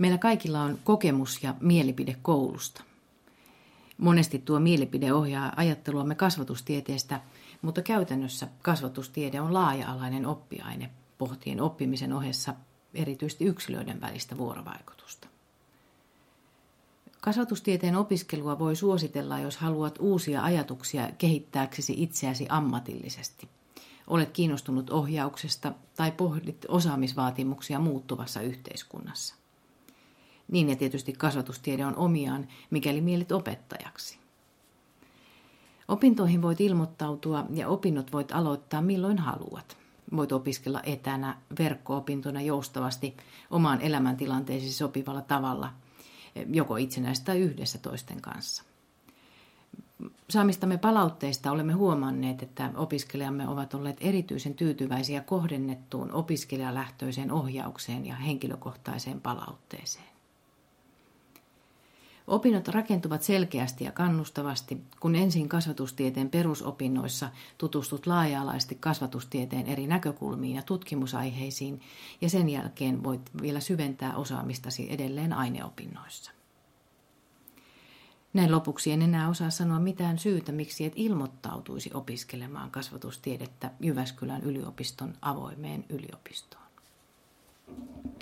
Meillä kaikilla on kokemus ja mielipide koulusta. Monesti tuo mielipide ohjaa ajatteluamme kasvatustieteestä, mutta käytännössä kasvatustiede on laaja-alainen oppiaine, pohtien oppimisen ohessa erityisesti yksilöiden välistä vuorovaikutusta. Kasvatustieteen opiskelua voi suositella, jos haluat uusia ajatuksia kehittääksesi itseäsi ammatillisesti. Olet kiinnostunut ohjauksesta tai pohdit osaamisvaatimuksia muuttuvassa yhteiskunnassa. Niin ja tietysti kasvatustiede on omiaan, mikäli mielit opettajaksi. Opintoihin voit ilmoittautua ja opinnot voit aloittaa milloin haluat. Voit opiskella etänä, verkko-opintona joustavasti omaan elämäntilanteesi sopivalla tavalla, joko itsenäisesti tai yhdessä toisten kanssa. Saamistamme palautteista olemme huomanneet, että opiskelijamme ovat olleet erityisen tyytyväisiä kohdennettuun opiskelijalähtöiseen ohjaukseen ja henkilökohtaiseen palautteeseen. Opinnot rakentuvat selkeästi ja kannustavasti, kun ensin kasvatustieteen perusopinnoissa tutustut laaja-alaisesti kasvatustieteen eri näkökulmiin ja tutkimusaiheisiin, ja sen jälkeen voit vielä syventää osaamistasi edelleen aineopinnoissa. Näin lopuksi en enää osaa sanoa mitään syytä, miksi et ilmoittautuisi opiskelemaan kasvatustiedettä Jyväskylän yliopiston avoimeen yliopistoon.